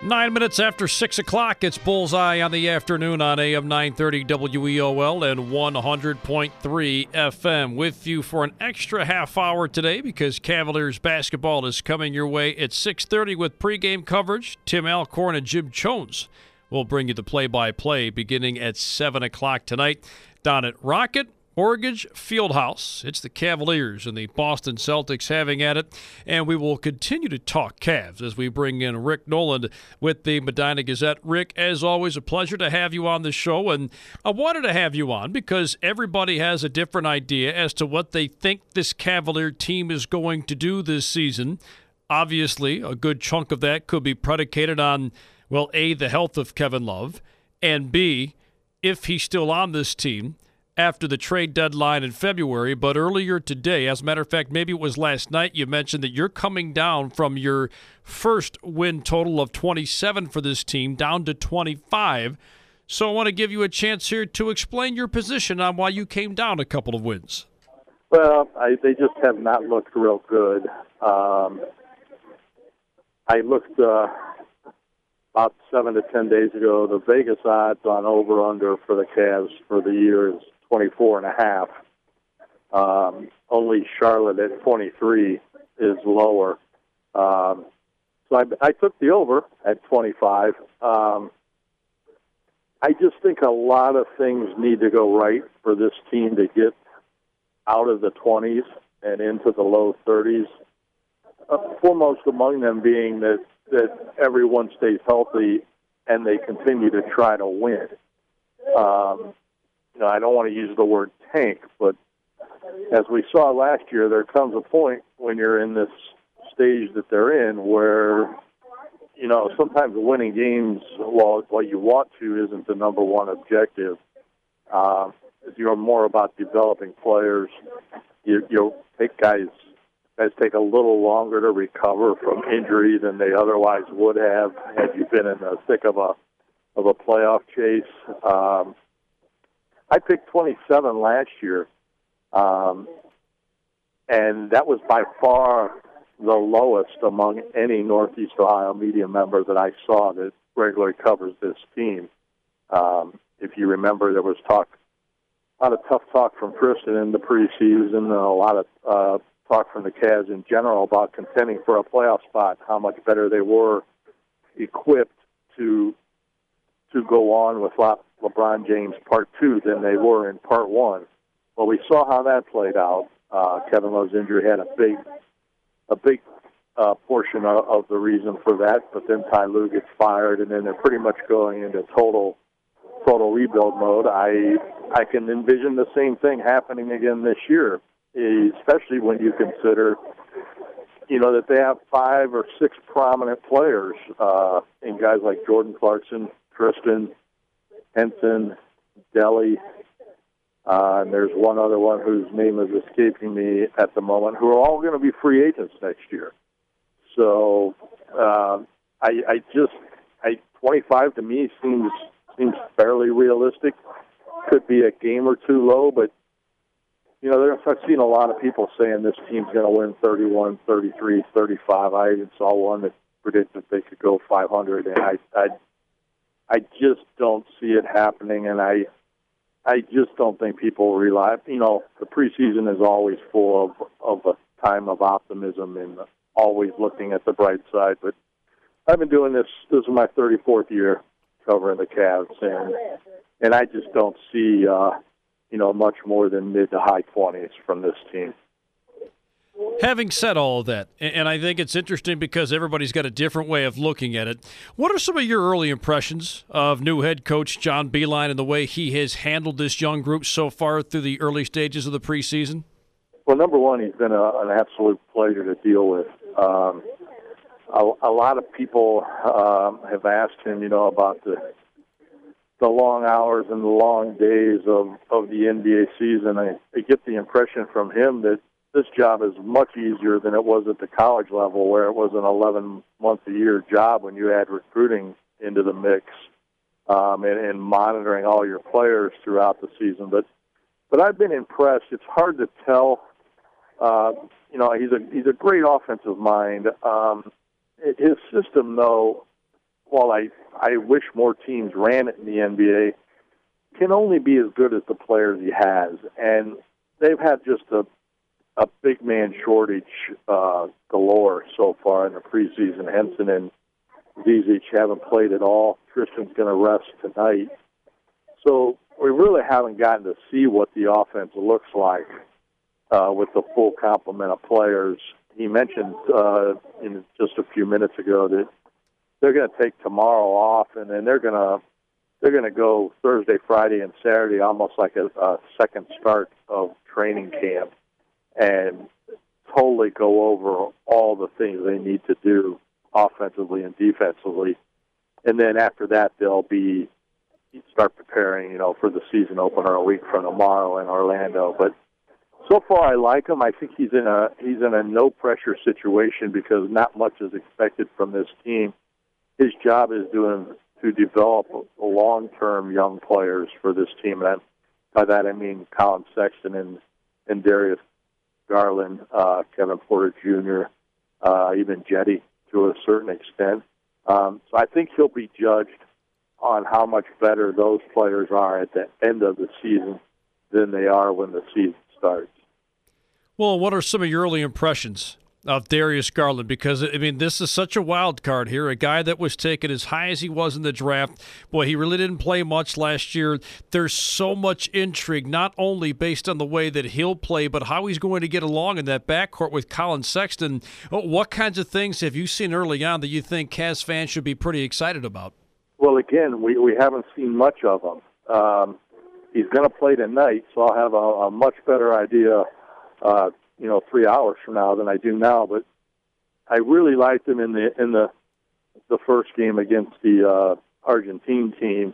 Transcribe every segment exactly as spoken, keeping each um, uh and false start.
Nine minutes after six o'clock, it's Bullseye on the afternoon on A M nine thirty W E O L and one hundred point three F M. With you for an extra half hour today because Cavaliers basketball is coming your way at six thirty with pregame coverage. Tim Alcorn and Jim Jones will bring you the play-by-play beginning at seven o'clock tonight down at Rocket Mortgage Fieldhouse. It's the Cavaliers and the Boston Celtics having at it, and we will continue to talk Cavs as we bring in Rick Noland with the Medina Gazette. Rick, as always, a pleasure to have you on the show, and I wanted to have you on because everybody has a different idea as to what they think this Cavalier team is going to do this season. Obviously, a good chunk of that could be predicated on, well, A, the health of Kevin Love, and B, if he's still on this team after the trade deadline in February. But earlier today, as a matter of fact, maybe it was last night, you mentioned that you're coming down from your first win total of twenty-seven for this team down to twenty-five. So I want to give you a chance here to explain your position on why you came down a couple of wins. Well, I, they just have not looked real good. Um, I looked uh, about seven to ten days ago. The Vegas odds on over-under for the Cavs for the year is twenty-four and a half. Um, only Charlotte at twenty-three is lower. Um, so I, I took the over at twenty-five. Um, I just think a lot of things need to go right for this team to get out of the twenties and into the low thirties. Uh, foremost among them being that, that everyone stays healthy and they continue to try to win. Um, you know, I don't want to use the word tank, but as we saw last year, there comes a point when you're in this stage that they're in where, you know, sometimes winning games, while what you want to, isn't the number one objective. Uh, you're more about developing players. You, you'll take guys, guys take a little longer to recover from injury than they otherwise would have had you been in the thick of a of a playoff chase. Um, I picked twenty-seven last year, um, and that was by far the lowest among any Northeast Ohio media member that I saw that regularly covers this team. Um, if you remember, there was talk, a lot of tough talk from Tristan in the preseason, and a lot of uh, talk from the Cavs in general about contending for a playoff spot, how much better they were equipped to to go on with Le- LeBron James Part Two than they were in Part One. Well, we saw how that played out. Uh, Kevin Love's injury had a big, a big uh, portion of, of the reason for that. But then Ty Lue gets fired, and then they're pretty much going into total, total rebuild mode. I I can envision the same thing happening again this year, especially when you consider, you know, that they have five or six prominent players uh, in guys like Jordan Clarkson, Tristan, Henson, Delly, uh, and there's one other one whose name is escaping me at the moment, who are all going to be free agents next year. So uh, I, I just, I twenty-five to me seems seems fairly realistic. Could be a game or two low, but you know, there's, I've seen a lot of people saying this team's going to win thirty-one, thirty-three, thirty-five. I even saw one that predicted they could go five hundred, and I, I I just don't see it happening, and I I just don't think people rely. You know, the preseason is always full of, of a time of optimism and always looking at the bright side. But I've been doing this, this is my thirty-fourth year covering the Cavs, and and I just don't see, uh, you know, much more than mid to high twenties from this team. Having said all of that, and I think it's interesting because everybody's got a different way of looking at it, what are some of your early impressions of new head coach John Beilein and the way he has handled this young group so far through the early stages of the preseason? Well, number one, he's been a, an absolute pleasure to deal with. Um, a, a lot of people um, have asked him, you know, about the the long hours and the long days of, of the N B A season. I, I get the impression from him that this job is much easier than it was at the college level, where it was an eleven-month-a-year job when you add recruiting into the mix um, and, and monitoring all your players throughout the season. But but I've been impressed. It's hard to tell. Uh, you know, he's a he's a great offensive mind. Um, his system, though, while I, I wish more teams ran it in the N B A, can only be as good as the players he has. And they've had just a, a big man shortage uh, galore so far in the preseason. Henson and Zizic haven't played at all. Tristan's going to rest tonight. So we really haven't gotten to see what the offense looks like uh, with the full complement of players. He mentioned uh, in just a few minutes ago that they're going to take tomorrow off, and then they're going to they're going to go Thursday, Friday, and Saturday, almost like a, a second start of training camp, and totally go over all the things they need to do offensively and defensively. And then after that, they'll be start preparing, you know, for the season opener a week from tomorrow in Orlando. But so far, I like him. I think he's in a he's in a no pressure situation because not much is expected from this team. His job is doing to develop long-term young players for this team, and by that I mean Colin Sexton and, and Darius Garland, uh, Kevin Porter Junior, uh, even Jetty to a certain extent. Um, so I think he'll be judged on how much better those players are at the end of the season than they are when the season starts. Well, what are some of your early impressions of Darius Garland? Because, I mean, this is such a wild card here, a guy that was taken as high as he was in the draft. Boy, he really didn't play much last year. There's so much intrigue, not only based on the way that he'll play, but how he's going to get along in that backcourt with Colin Sexton. What kinds of things have you seen early on that you think Cavs fans should be pretty excited about? Well, again, we, we haven't seen much of him. Um, he's going to play tonight, so I'll have a, a much better idea uh you know, three hours from now than I do now. But I really liked him in the in the the first game against the uh, Argentine team.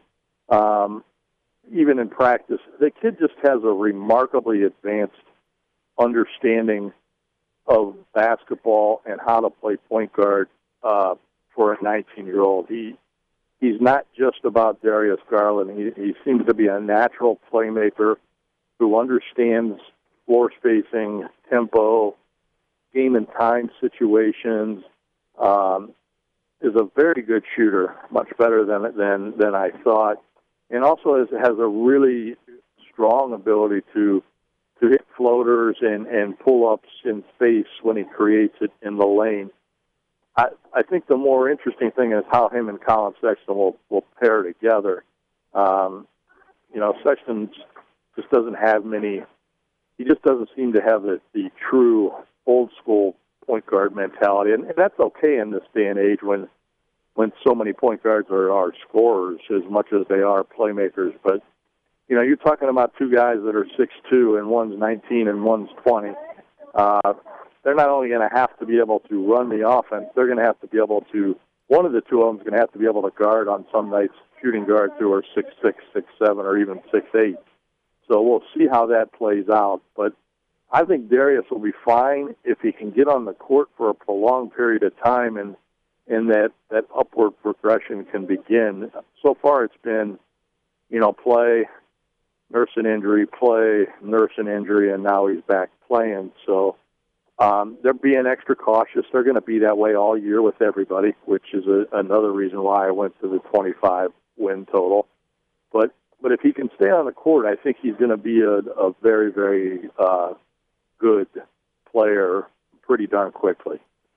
Um, even in practice, the kid just has a remarkably advanced understanding of basketball and how to play point guard uh, for a nineteen-year-old. He he's not just about Darius Garland. He he seems to be a natural playmaker who understands floor spacing, tempo, game and time situations, um, is a very good shooter, much better than than than I thought, and also has, has a really strong ability to to hit floaters and, and pull-ups in space when he creates it in the lane. I, I think the more interesting thing is how him and Colin Sexton will, will pair together. Um, you know, Sexton just doesn't have many. He just doesn't seem to have the, the true old-school point guard mentality, and, and that's okay in this day and age when when so many point guards are, are scorers as much as they are playmakers. But, you know, you're talking about two guys that are six two, and one's nineteen and one's twenty. Uh, they're not only going to have to be able to run the offense, they're going to have to be able to, one of the two of them is going to have to be able to guard on some nights, shooting guards who are six six, six seven, or even six eight. So we'll see how that plays out. But I think Darius will be fine if he can get on the court for a prolonged period of time and and that, that upward progression can begin. So far it's been, you know, play, nurse an injury, play, nurse an injury, and now he's back playing. So um, they're being extra cautious. They're going to be that way all year with everybody, which is a, another reason why I went to the twenty-five win total. But But if he can stay on the court, I think he's going to be a, a very, very uh, good player pretty darn quickly.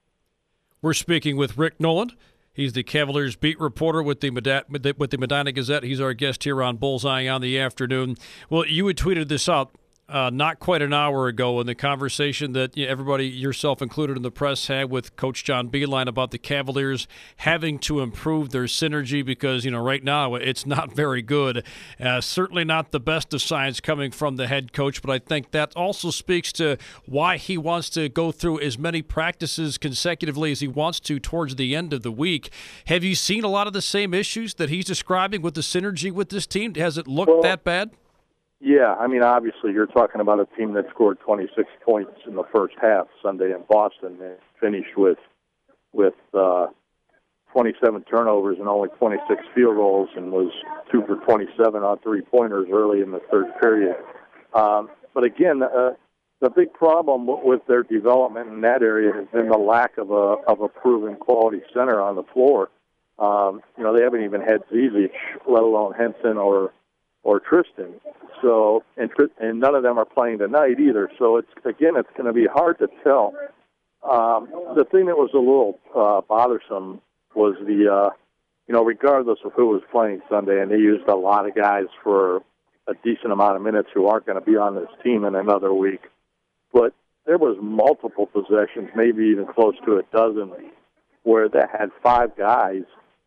We're speaking with Rick Nolan. He's the Cavaliers beat reporter with the Medina, with the Medina Gazette. He's our guest here on Bullseye on the Afternoon. Well, you had tweeted this out uh, not quite an hour ago in the conversation that you know, everybody, yourself included in the press, had with Coach John Beilein about the Cavaliers having to improve their synergy because, you know, right now it's not very good. Uh, certainly not the best of signs coming from the head coach, but I think that also speaks to why he wants to go through as many practices consecutively as he wants to towards the end of the week. Have you seen a lot of the same issues that he's describing with the synergy with this team? Has it looked well, that bad? Yeah, I mean, obviously you're talking about a team that scored twenty-six points in the first half Sunday in Boston and finished with with uh, twenty-seven turnovers and only twenty-six field goals and was two for twenty-seven on three-pointers early in the third period. Um, but again, uh, the big problem w- with their development in that area has been the lack of a of a proven quality center on the floor. Um, you know, they haven't even had Zizic, let alone Henson or or Tristan. So, and, and none of them are playing tonight either. So, it's again, it's going to be hard to tell. Um, the thing that was a little uh, bothersome was the, uh, you know, regardless of who was playing Sunday, and they used a lot of guys for a decent amount of minutes who aren't going to be on this team in another week. But there was multiple possessions, maybe even close to a dozen, where they had five guys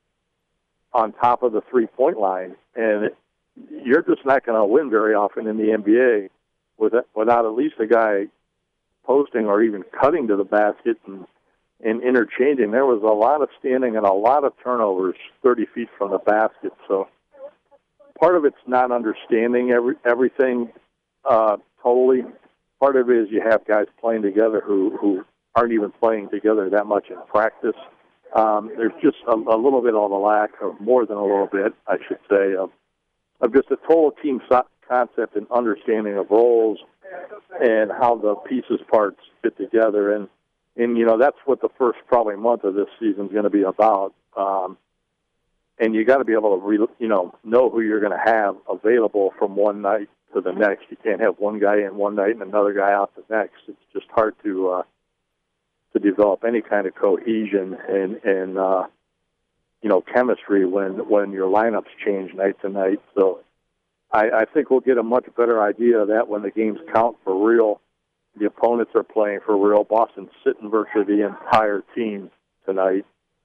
on top of the three-point line, and it, you're just not going to win very often in the N B A with, without at least a guy posting or even cutting to the basket and, and interchanging. There was a lot of standing and a lot of turnovers thirty feet from the basket. So part of it's not understanding every, everything uh, totally. Part of it is you have guys playing together who, who aren't even playing together that much in practice. Um, there's just a, a little bit of a lack, or more than a little bit, I should say, of of just a total team so- concept and understanding of roles and how the pieces parts fit together. And, and you know, that's what the first probably month of this season is going to be about. Um, and you got to be able to, re- you know, know who you're going to have available from one night to the next. You can't have one guy in one night and another guy out the next. It's just hard to uh, to develop any kind of cohesion and, and uh, you know, chemistry when, when your lineups change night to night. So I, I think we'll get a much better idea of that when the games count for real. The opponents are playing for real. Boston's sitting virtually the entire team tonight.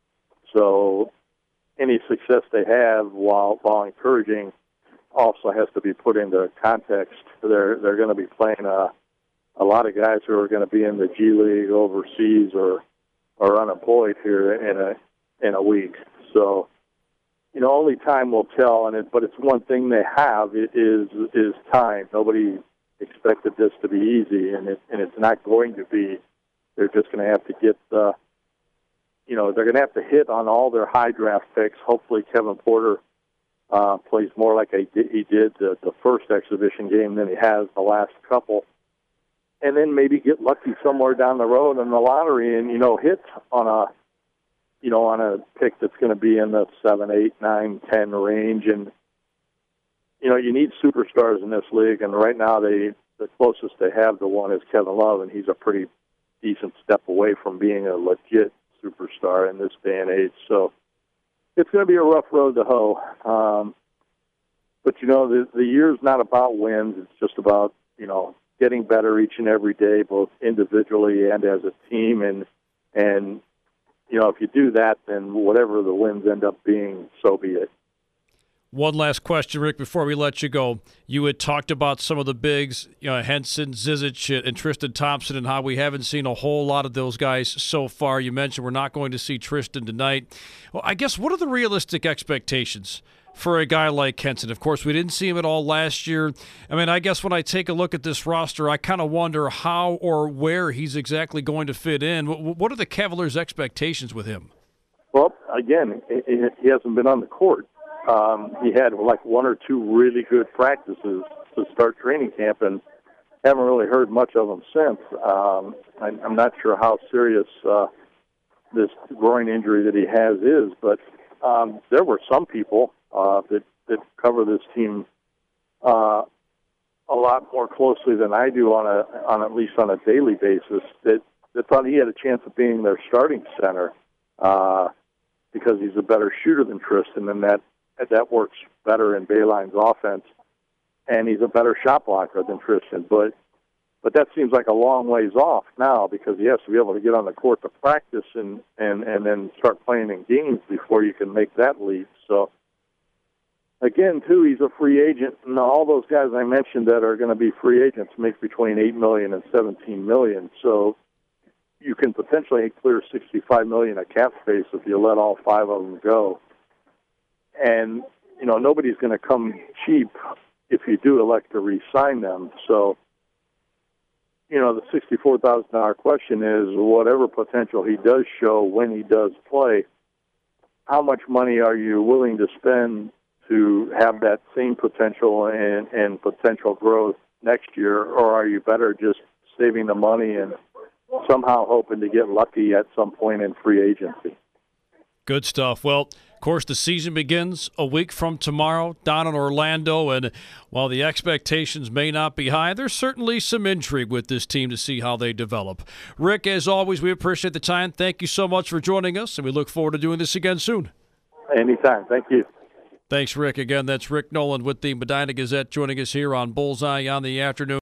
So any success they have, while, while encouraging, also has to be put into context. They're, they're going to be playing a, a lot of guys who are going to be in the G League overseas or, or unemployed here in a in a week. So, you know, only time will tell. And it, but it's one thing they have is is time. Nobody expected this to be easy, and it and it's not going to be. They're just going to have to get the, you know, they're going to have to hit on all their high draft picks. Hopefully, Kevin Porter uh, plays more like he did the, the first exhibition game than he has the last couple, and then maybe get lucky somewhere down the road in the lottery, and you know, hit on a. you know, on a pick that's going to be in the seven, eight, nine, ten range. And, you know, you need superstars in this league, and right now they the closest they have to one is Kevin Love, and he's a pretty decent step away from being a legit superstar in this day and age. So it's going to be a rough road to hoe. Um, but, you know, the, the year's not about wins. It's just about, you know, getting better each and every day, both individually and as a team. And, and, you know, if you do that, then whatever the wins end up being, so be it. One last question, Rick, before we let you go. You had talked about some of the bigs, you know, Henson, Zizic, and Tristan Thompson, and how we haven't seen a whole lot of those guys so far. You mentioned we're not going to see Tristan tonight. Well, I guess, what are the realistic expectations for a guy like Henson? Of course, we didn't see him at all last year. I mean, I guess when I take a look at this roster, I kind of wonder how or where he's exactly going to fit in. What are the Cavaliers' expectations with him? Well, again, he hasn't been on the court. Um, he had like one or two really good practices to start training camp, and haven't really heard much of him since. Um, I, I'm not sure how serious uh, this groin injury that he has is, but um, there were some people uh, that, that cover this team uh, a lot more closely than I do on a on at least on a daily basis that, that thought he had a chance of being their starting center uh, because he's a better shooter than Tristan, and that that works better in Beilein's offense, and he's a better shot blocker than Tristan. But but that seems like a long ways off now because he has to be able to get on the court to practice and, and, and then start playing in games before you can make that leap. So, again, too, he's a free agent, and all those guys I mentioned that are going to be free agents make between eight million dollars and seventeen million dollars. So you can potentially clear sixty-five million dollars of cap space if you let all five of them go. And, you know, nobody's going to come cheap if you do elect to re-sign them. So, you know, the sixty-four thousand dollars question is whatever potential he does show when he does play, how much money are you willing to spend to have that same potential and, and potential growth next year, or are you better just saving the money and somehow hoping to get lucky at some point in free agency? Good stuff. Well, course, the season begins a week from tomorrow down in Orlando, and while the expectations may not be high, there's certainly some intrigue with this team to see how they develop. Rick, as always, we appreciate the time. Thank you so much for joining us, and we look forward to doing this again soon. Anytime. Thank you. Thanks, Rick. Again, that's Rick Nolan with the Medina Gazette joining us here on Bullseye on the Afternoon.